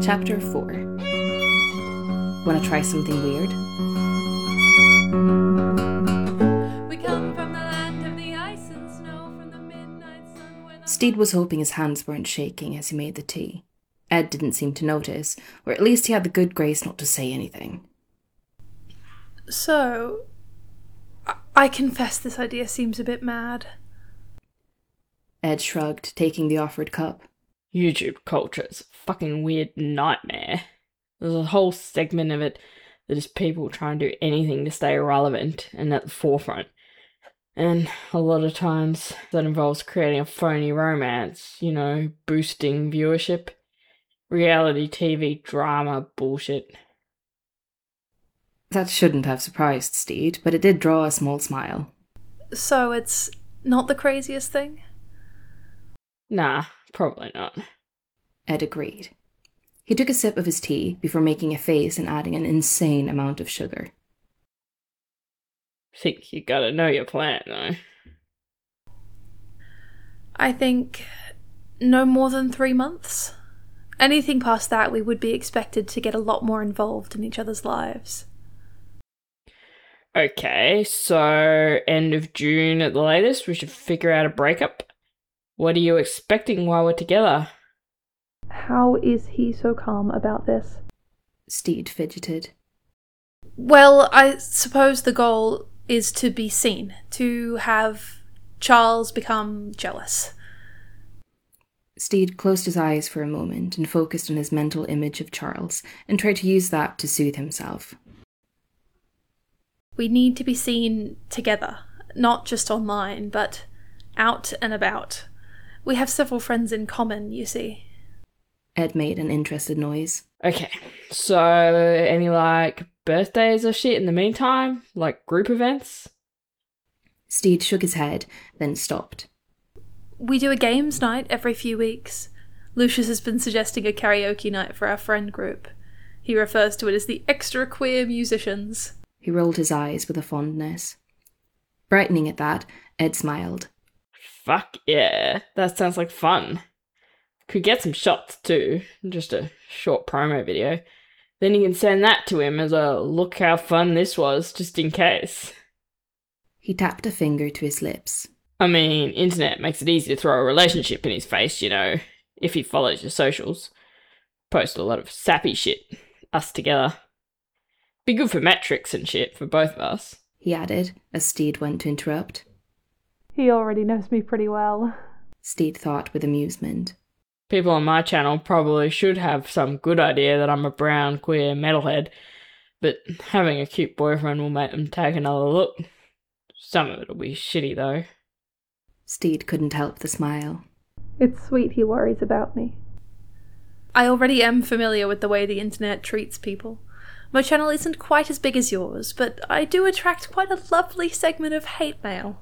Chapter 4. Wanna try something weird? We come from the land of the ice and snow, from the midnight sun when Steed was hoping his hands weren't shaking as he made the tea. Ed didn't seem to notice, or at least he had the good grace not to say anything. So, I confess this idea seems a bit mad. Ed shrugged, taking the offered cup. YouTube culture is a fucking weird nightmare. There's a whole segment of it that is people trying to do anything to stay relevant and at the forefront. And a lot of times that involves creating a phony romance, boosting viewership. Reality TV drama bullshit. That shouldn't have surprised Steed, but it did draw a small smile. So it's not the craziest thing? Nah, probably not. Ed agreed. He took a sip of his tea before making a face and adding an insane amount of sugar. Think you gotta know your plan, though. I think no more than 3 months. Anything past that, we would be expected to get a lot more involved in each other's lives. Okay, so end of June at the latest, we should figure out a breakup. What are you expecting while we're together? How is he so calm about this? Steed fidgeted. Well, I suppose the goal is to be seen, to have Charles become jealous. Steed closed his eyes for a moment and focused on his mental image of Charles and tried to use that to soothe himself. We need to be seen together, not just online, but out and about. We have several friends in common, you see. Ed made an interested noise. Okay, so any, birthdays or shit in the meantime? Like group events? Steed shook his head, then stopped. We do a games night every few weeks. Lucius has been suggesting a karaoke night for our friend group. He refers to it as the extra queer musicians. He rolled his eyes with a fondness. Brightening at that, Ed smiled. Fuck yeah, that sounds like fun. Could get some shots too, just a short promo video. Then you can send that to him as a look how fun this was, just in case. He tapped a finger to his lips. I mean, internet makes it easy to throw a relationship in his face, if he follows your socials. Post a lot of sappy shit, us together. Be good for metrics and shit for both of us. He added, as Steed went to interrupt. He already knows me pretty well. Steed thought with amusement. People on my channel probably should have some good idea that I'm a brown, queer metalhead, but having a cute boyfriend will make them take another look. Some of it'll be shitty, though. Steed couldn't help the smile. It's sweet he worries about me. I already am familiar with the way the internet treats people. My channel isn't quite as big as yours, but I do attract quite a lovely segment of hate mail.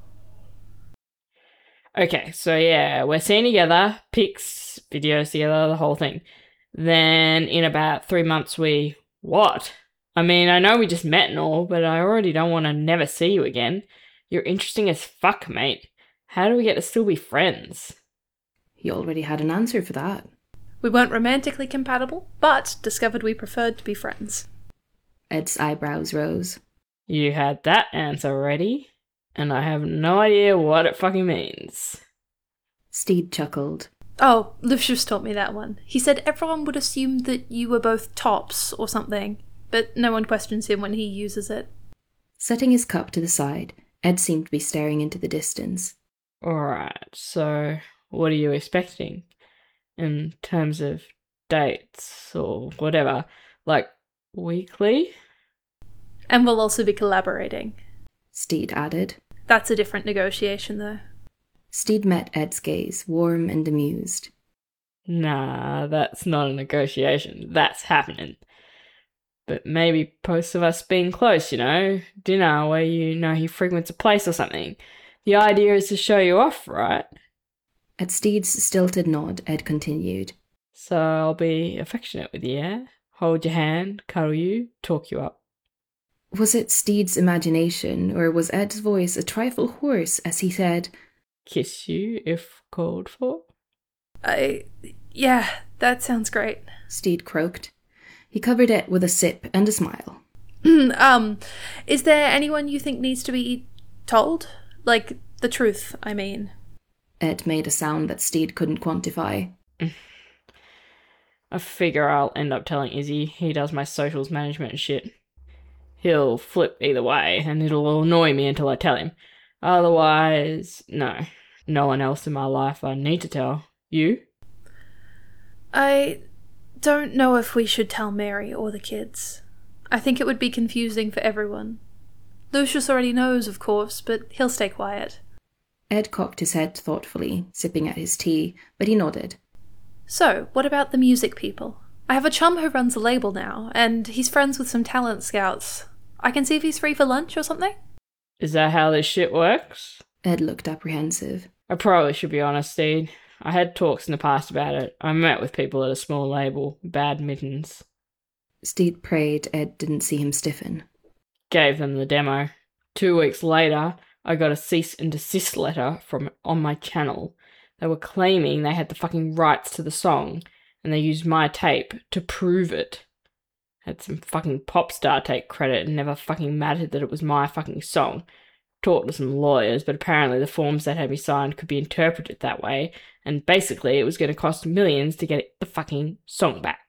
Okay, so yeah, we're seeing together, pics, videos together, the whole thing. Then in about 3 months what? I mean, I know we just met and all, but I already don't want to never see you again. You're interesting as fuck, mate. How do we get to still be friends? He already had an answer for that. We weren't romantically compatible, but discovered we preferred to be friends. Ed's eyebrows rose. You had that answer ready, and I have no idea what it fucking means. Steed chuckled. Oh, Lucius taught me that one. He said everyone would assume that you were both tops or something, but no one questions him when he uses it. Setting his cup to the side, Ed seemed to be staring into the distance. Alright, so what are you expecting? In terms of dates or whatever? Like, weekly? And we'll also be collaborating. Steed added. That's a different negotiation, though. Steed met Ed's gaze, warm and amused. Nah, that's not a negotiation. That's happening. But maybe posts of us being close, dinner where he frequents a place or something. The idea is to show you off, right? At Steed's stilted nod, Ed continued. So I'll be affectionate with you, yeah? Hold your hand, cuddle you, talk you up. Was it Steed's imagination, or was Ed's voice a trifle hoarse as he said, Kiss you if called for? Yeah, that sounds great. Steed croaked. He covered it with a sip and a smile. Is there anyone you think needs to be told? Like, the truth, I mean. Ed made a sound that Steed couldn't quantify. I figure I'll end up telling Izzy. He does my socials management and shit. He'll flip either way, and it'll annoy me until I tell him. Otherwise, no. No one else in my life I need to tell. You? I don't know if we should tell Mary or the kids. I think it would be confusing for everyone. Lucius already knows, of course, but he'll stay quiet. Ed cocked his head thoughtfully, sipping at his tea, but he nodded. So, what about the music people? I have a chum who runs a label now, and he's friends with some talent scouts. I can see if he's free for lunch or something? Is that how this shit works? Ed looked apprehensive. I probably should be honest, Steed. I had talks in the past about it. I met with people at a small label, Bad Mittens. Steed prayed Ed didn't see him stiffen. Gave them the demo. 2 weeks later, I got a cease and desist letter from on my channel. They were claiming they had the fucking rights to the song, and they used my tape to prove it. Had some fucking pop star take credit and never fucking mattered that it was my fucking song. Talked to some lawyers, but apparently the forms that had me signed could be interpreted that way, and basically it was going to cost millions to get the fucking song back.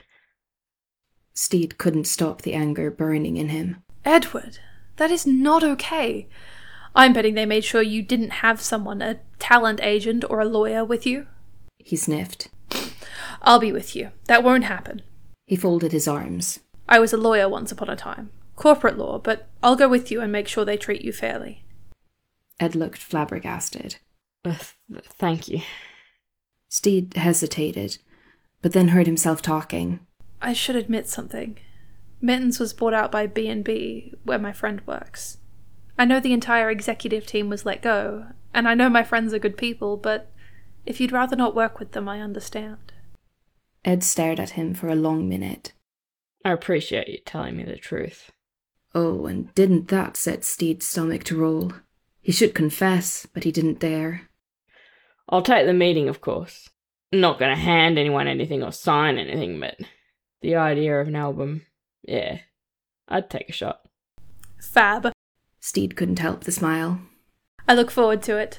Steed couldn't stop the anger burning in him. Edward, that is not okay. I'm betting they made sure you didn't have someone, a talent agent or a lawyer, with you. He sniffed. I'll be with you. That won't happen. He folded his arms. I was a lawyer once upon a time. Corporate law, but I'll go with you and make sure they treat you fairly. Ed looked flabbergasted. Thank you. Steed hesitated, but then heard himself talking. I should admit something. Mittens was bought out by B&B, where my friend works. I know the entire executive team was let go, and I know my friends are good people, but if you'd rather not work with them, I understand. Ed stared at him for a long minute. I appreciate you telling me the truth. Oh, and didn't that set Steed's stomach to roll? He should confess, but he didn't dare. I'll take the meeting, of course. Not gonna hand anyone anything or sign anything, but the idea of an album, yeah, I'd take a shot. Fab. Steed couldn't help the smile. I look forward to it.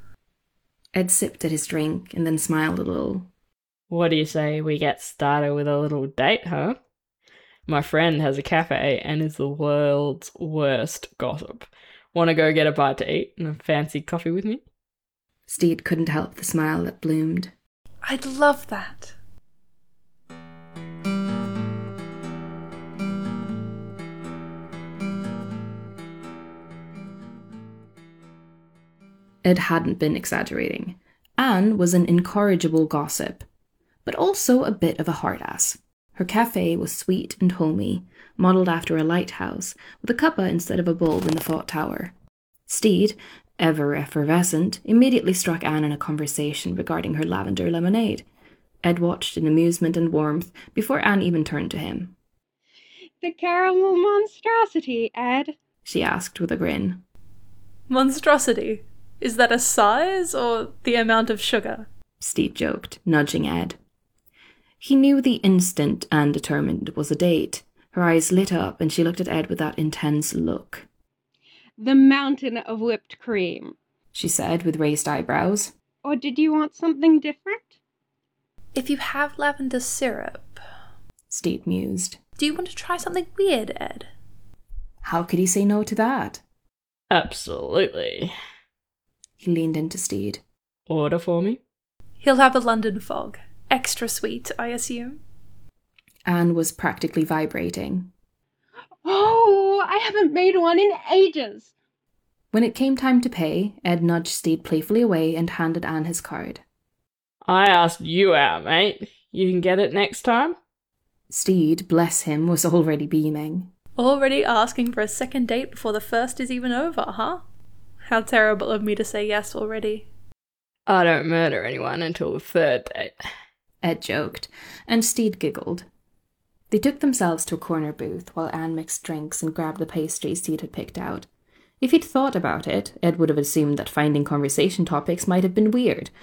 Ed sipped at his drink and then smiled a little. What do you say we get started with a little date, huh? My friend has a cafe and is the world's worst gossip. Want to go get a bite to eat and a fancy coffee with me? Steed couldn't help the smile that bloomed. I'd love that. Ed hadn't been exaggerating. Anne was an incorrigible gossip, but also a bit of a hard-ass. Her cafe was sweet and homey, modelled after a lighthouse, with a cuppa instead of a bulb in the fort tower. Steed, ever effervescent, immediately struck Anne in a conversation regarding her lavender lemonade. Ed watched in amusement and warmth before Anne even turned to him. The caramel monstrosity, Ed? She asked with a grin. Monstrosity? Is that a size or the amount of sugar? Steed joked, nudging Ed. He knew the instant Anne determined was a date. Her eyes lit up and she looked at Ed with that intense look. The mountain of whipped cream, she said with raised eyebrows. Or did you want something different? If you have lavender syrup, Steed mused. Do you want to try something weird, Ed? How could he say no to that? Absolutely. He leaned into Steed. Order for me? He'll have a London fog. Extra sweet, I assume. Anne was practically vibrating. Oh, I haven't made one in ages. When it came time to pay, Ed nudged Steed playfully away and handed Anne his card. I asked you out, mate. You can get it next time? Steed, bless him, was already beaming. Already asking for a second date before the first is even over, huh? How terrible of me to say yes already. I don't murder anyone until the third date. Ed joked, and Steed giggled. They took themselves to a corner booth while Anne mixed drinks and grabbed the pastries Steed had picked out. If he'd thought about it, Ed would have assumed that finding conversation topics might have been weird.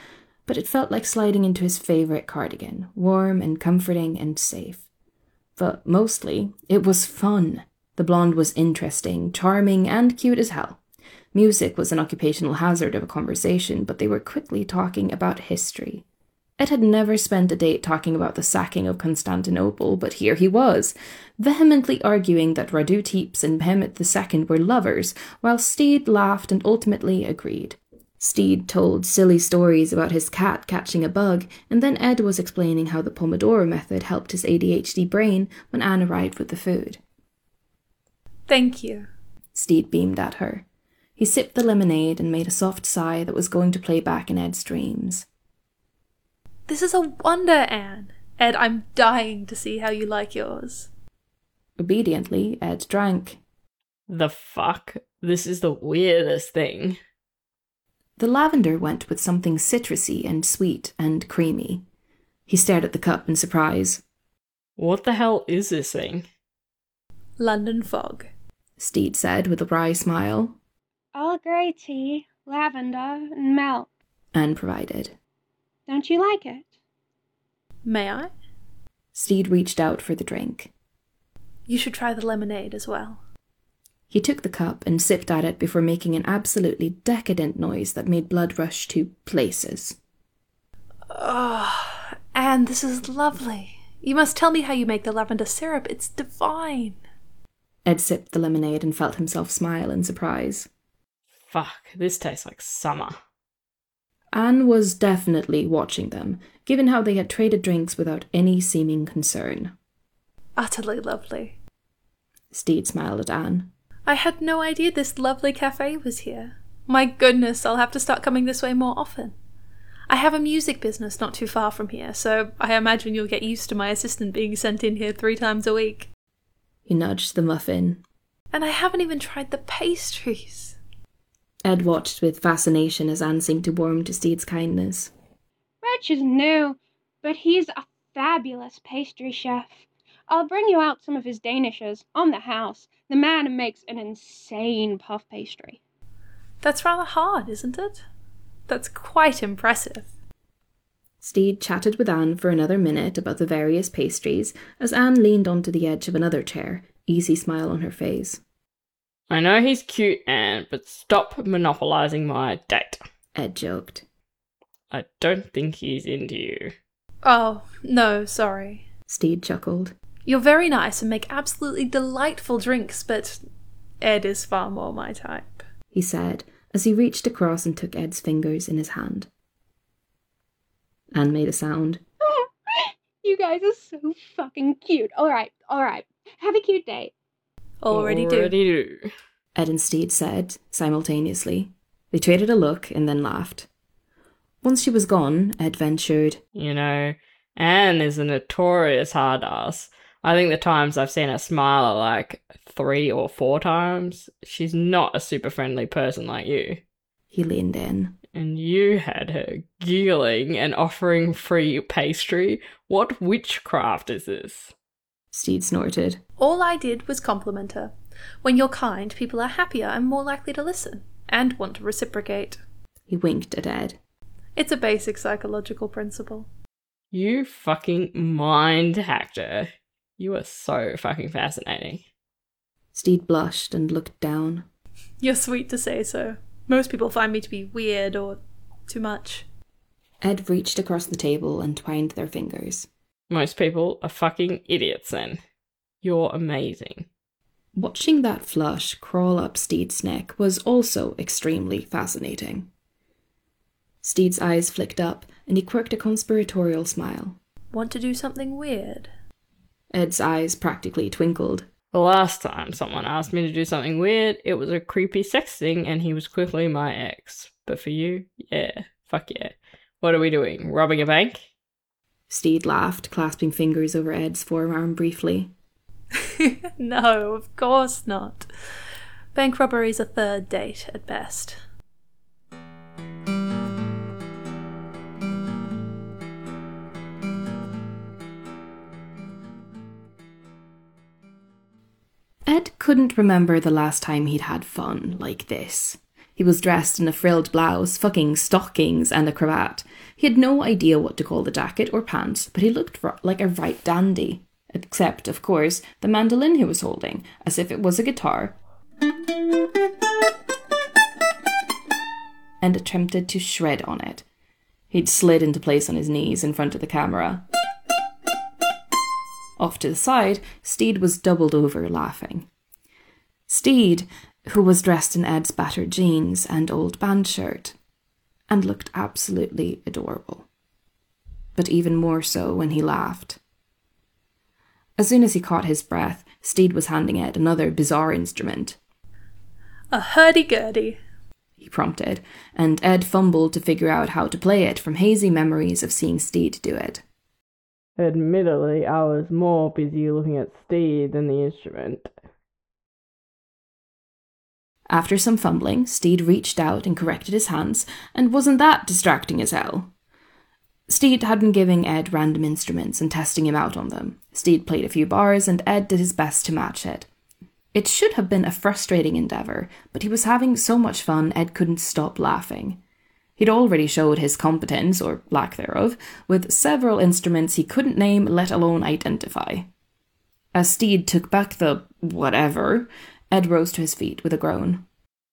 but it felt like sliding into his favourite cardigan, warm and comforting and safe. But mostly, it was fun. The blonde was interesting, charming, and cute as hell. Music was an occupational hazard of a conversation, but they were quickly talking about history. Ed had never spent a date talking about the sacking of Constantinople, but here he was, vehemently arguing that Radu Teeps and Mehmet II were lovers, while Steed laughed and ultimately agreed. Steed told silly stories about his cat catching a bug, and then Ed was explaining how the Pomodoro method helped his ADHD brain when Anne arrived with the food. Thank you. Steed beamed at her. He sipped the lemonade and made a soft sigh that was going to play back in Ed's dreams. This is a wonder, Anne. Ed, I'm dying to see how you like yours. Obediently, Ed drank. The fuck? This is the weirdest thing. The lavender went with something citrusy and sweet and creamy. He stared at the cup in surprise. What the hell is this thing? London fog, Steed said with a wry smile. Earl Grey tea, lavender, and milk. Anne provided. Don't you like it? May I? Steed reached out for the drink. You should try the lemonade as well. He took the cup and sipped at it before making an absolutely decadent noise that made blood rush to places. Oh, Anne, this is lovely. You must tell me how you make the lavender syrup. It's divine. Ed sipped the lemonade and felt himself smile in surprise. Fuck, this tastes like summer. Anne was definitely watching them, given how they had traded drinks without any seeming concern. Utterly lovely. Steed smiled at Anne. I had no idea this lovely cafe was here. My goodness, I'll have to start coming this way more often. I have a music business not too far from here, so I imagine you'll get used to my assistant being sent in here 3 times a week. He nudged the muffin. And I haven't even tried the pastries. Ed watched with fascination as Anne seemed to warm to Steed's kindness. Rich is new, but he's a fabulous pastry chef. I'll bring you out some of his danishes on the house. The man makes an insane puff pastry. That's rather hard, isn't it? That's quite impressive. Steed chatted with Anne for another minute about the various pastries as Anne leaned onto the edge of another chair, easy smile on her face. I know he's cute, Anne, but stop monopolising my date. Ed joked. I don't think he's into you. Oh, no, sorry. Steed chuckled. You're very nice and make absolutely delightful drinks, but Ed is far more my type, he said as he reached across and took Ed's fingers in his hand. Anne made a sound. You guys are so fucking cute. All right. Have a cute date. Already do. Ed and Steed said, simultaneously. They traded a look and then laughed. Once she was gone, Ed ventured, You know, Anne is a notorious hard-ass. I think the times I've seen her smile are like 3 or 4 times. She's not a super friendly person like you. He leaned in. And you had her giggling and offering free pastry? What witchcraft is this? Steed snorted. All I did was compliment her. When you're kind, people are happier and more likely to listen, and want to reciprocate. He winked at Ed. It's a basic psychological principle. You fucking mind hacked her. You are so fucking fascinating. Steed blushed and looked down. You're sweet to say so. Most people find me to be weird or too much. Ed reached across the table and twined their fingers. Most people are fucking idiots then. You're amazing. Watching that flush crawl up Steed's neck was also extremely fascinating. Steed's eyes flicked up, and he quirked a conspiratorial smile. Want to do something weird? Ed's eyes practically twinkled. The last time someone asked me to do something weird, it was a creepy sex thing and he was quickly my ex. But for you, yeah, fuck yeah. What are we doing, robbing a bank? Steed laughed, clasping fingers over Ed's forearm briefly. No, of course not. Bank robbery's a 3rd date at best. Ed couldn't remember the last time he'd had fun like this. He was dressed in a frilled blouse, fucking stockings, and a cravat. He had no idea what to call the jacket or pants, but he looked like a right dandy. Except, of course, the mandolin he was holding, as if it was a guitar. And attempted to shred on it. He'd slid into place on his knees in front of the camera. Off to the side, Steed was doubled over laughing. Steed, who was dressed in Ed's battered jeans and old band shirt, and looked absolutely adorable. But even more so when he laughed. As soon as he caught his breath, Steed was handing Ed another bizarre instrument. A hurdy-gurdy, he prompted, and Ed fumbled to figure out how to play it from hazy memories of seeing Steed do it. Admittedly, I was more busy looking at Steed than the instrument. After some fumbling, Steed reached out and corrected his hands, and wasn't that distracting as hell? Steed had been giving Ed random instruments and testing him out on them. Steed played a few bars, and Ed did his best to match it. It should have been a frustrating endeavour, but he was having so much fun Ed couldn't stop laughing. He'd already showed his competence, or lack thereof, with several instruments he couldn't name, let alone identify. As Steed took back the whatever, Ed rose to his feet with a groan.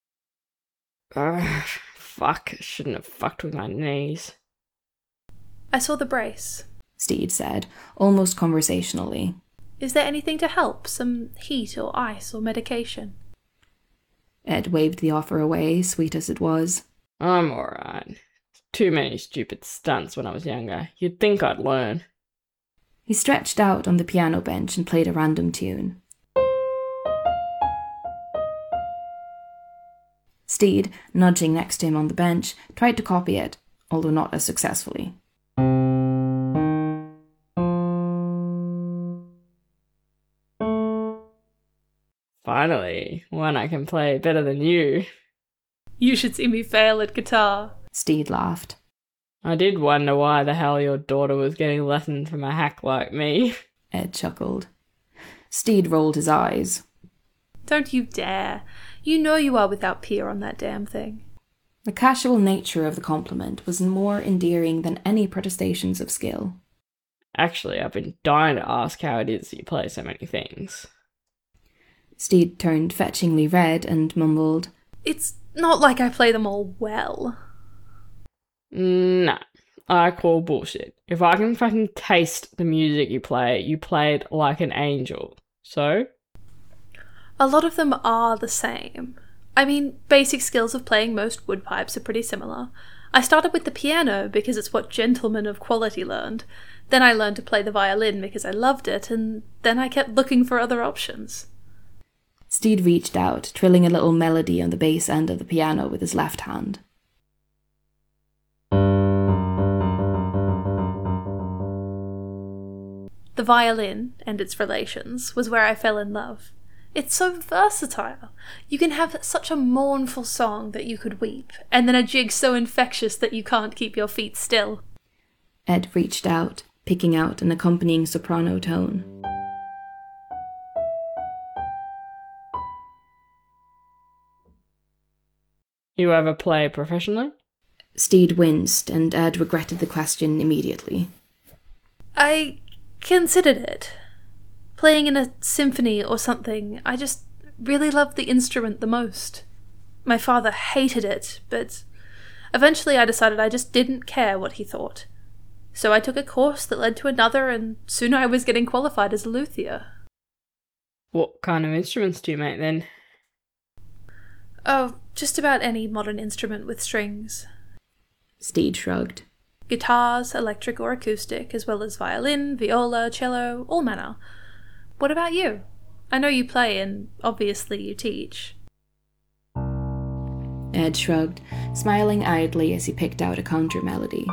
Fuck, shouldn't have fucked with my knees. I saw the brace, Steed said, almost conversationally. Is there anything to help? Some heat or ice or medication? Ed waved the offer away, sweet as it was. I'm alright. Too many stupid stunts when I was younger. You'd think I'd learn. He stretched out on the piano bench and played a random tune. Steed, nudging next to him on the bench, tried to copy it, although not as successfully. Finally, one I can play better than you. You should see me fail at guitar, Steed laughed. I did wonder why the hell your daughter was getting lessons from a hack like me. Ed chuckled. Steed rolled his eyes. Don't you dare. You know you are without peer on that damn thing. The casual nature of the compliment was more endearing than any protestations of skill. Actually, I've been dying to ask how it is you play so many things. Steed turned fetchingly red and mumbled, It's not like I play them all well. Nah, I call bullshit. If I can fucking taste the music you play it like an angel. So? A lot of them are the same. I mean, basic skills of playing most wood pipes are pretty similar. I started with the piano because it's what gentlemen of quality learned. Then I learned to play the violin because I loved it, and then I kept looking for other options. Steed reached out, trilling a little melody on the bass end of the piano with his left hand. The violin, and its relations, was where I fell in love. It's so versatile. You can have such a mournful song that you could weep, and then a jig so infectious that you can't keep your feet still. Ed reached out, picking out an accompanying soprano tone. You ever play professionally? Steed winced, and Ed regretted the question immediately. I considered it. Playing in a symphony or something, I just really loved the instrument the most. My father hated it, but eventually I decided I just didn't care what he thought. So I took a course that led to another, and soon I was getting qualified as a luthier. What kind of instruments do you make then? Oh, just about any modern instrument with strings. Steed shrugged. Guitars, electric or acoustic, as well as violin, viola, cello, all manner. What about you? I know you play, and obviously you teach. Ed shrugged, smiling idly as he picked out a counter melody.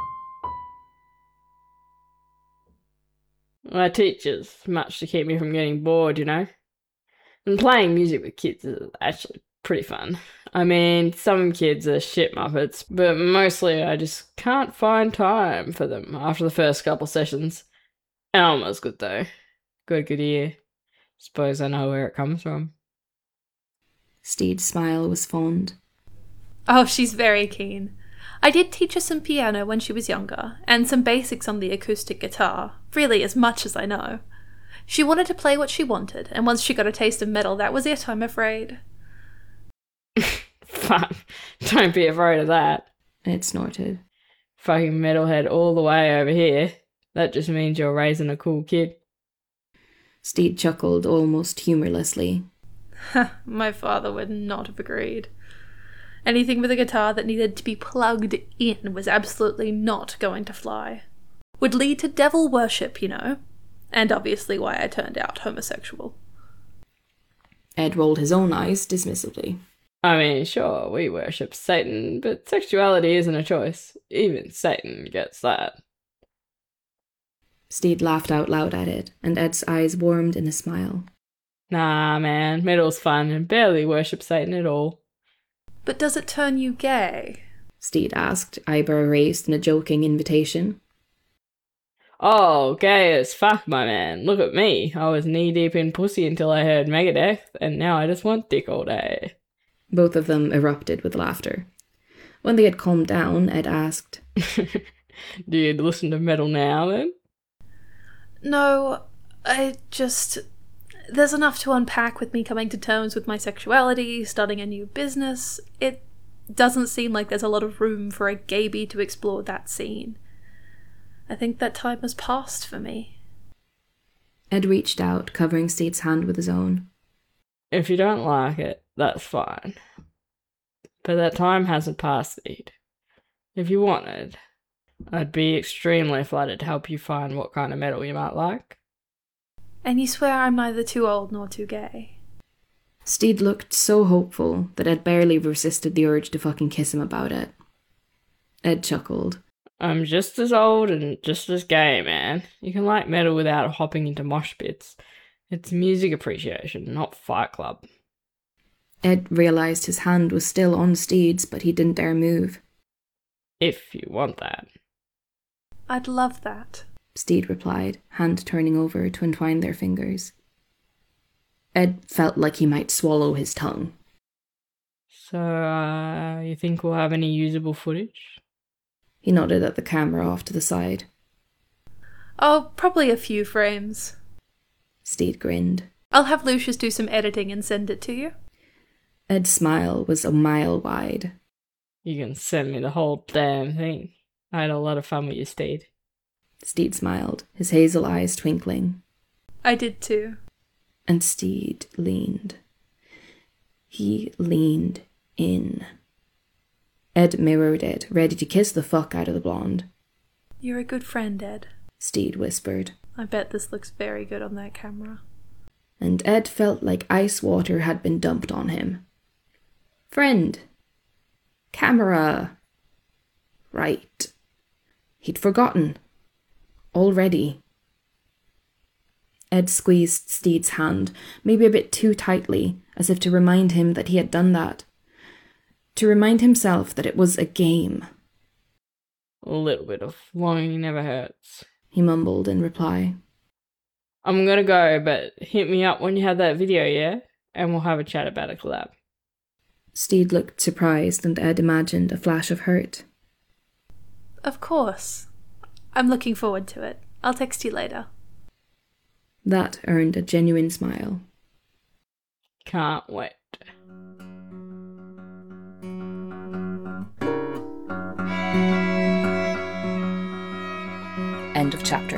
I teach as much to keep me from getting bored, you know? And playing music with kids is actually pretty fun. I mean, some kids are shit muppets, but mostly I just can't find time for them after the first couple sessions. Elma's good though. Got a good ear. Suppose I know where it comes from. Steed's smile was fond. Oh, she's very keen. I did teach her some piano when she was younger, and some basics on the acoustic guitar, really as much as I know. She wanted to play what she wanted, and once she got a taste of metal, that was it, I'm afraid. Fuck, don't be afraid of that. Ed snorted. Fucking metalhead all the way over here. That just means you're raising a cool kid. Steed chuckled almost humorlessly. My father would not have agreed. Anything with a guitar that needed to be plugged in was absolutely not going to fly. Would lead to devil worship, you know. And obviously why I turned out homosexual. Ed rolled his own eyes dismissively. I mean, sure, we worship Satan, but sexuality isn't a choice. Even Satan gets that. Steed laughed out loud at it, and Ed's eyes warmed in a smile. Nah, man, metal's fun and barely worship Satan at all. But does it turn you gay? Steed asked, eyebrow raised in a joking invitation. Oh, gay as fuck, my man. Look at me. I was knee-deep in pussy until I heard Megadeth, and now I just want dick all day. Both of them erupted with laughter. When they had calmed down, Ed asked, Do you listen to metal now, then? No, there's enough to unpack with me coming to terms with my sexuality, starting a new business. It doesn't seem like there's a lot of room for a gaybie to explore that scene. I think that time has passed for me. Ed reached out, covering Steed's hand with his own. If you don't like it, that's fine. But that time hasn't passed, Steed. If you wanted, I'd be extremely flattered to help you find what kind of metal you might like. And you swear I'm neither too old nor too gay? Steed looked so hopeful that Ed barely resisted the urge to fucking kiss him about it. Ed chuckled. I'm just as old and just as gay, man. You can like metal without hopping into mosh pits. It's music appreciation, not Fight Club. Ed realised his hand was still on Steed's, but he didn't dare move. If you want that. I'd love that, Steed replied, hand turning over to entwine their fingers. Ed felt like he might swallow his tongue. So, you think we'll have any usable footage? He nodded at the camera off to the side. Oh, probably a few frames. Steed grinned. I'll have Lucius do some editing and send it to you. Ed's smile was a mile wide. You can send me the whole damn thing. I had a lot of fun with you, Steed. Steed smiled, his hazel eyes twinkling. I did too. And Steed leaned. He leaned in. Ed mirrored it, ready to kiss the fuck out of the blonde. You're a good friend, Ed, Steed whispered. I bet this looks very good on that camera. And Ed felt like ice water had been dumped on him. Friend. Camera. Right. He'd forgotten. Already. Ed squeezed Steed's hand, maybe a bit too tightly, as if to remind him that he had done that. To remind himself that it was a game. A little bit of longing never hurts, he mumbled in reply. I'm gonna go, but hit me up when you have that video, yeah? And we'll have a chat about a collab. Steed looked surprised, and Ed imagined a flash of hurt. Of course. I'm looking forward to it. I'll text you later. That earned a genuine smile. Can't wait. End of chapter.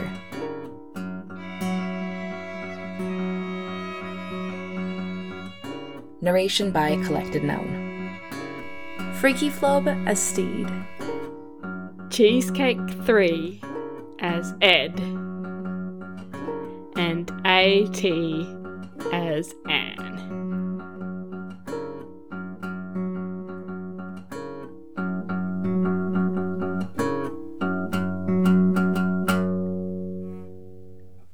Narration by Collected Noun. Freaky Flob as Steed. Cheesecake 3 as Ed. And AT as Anne.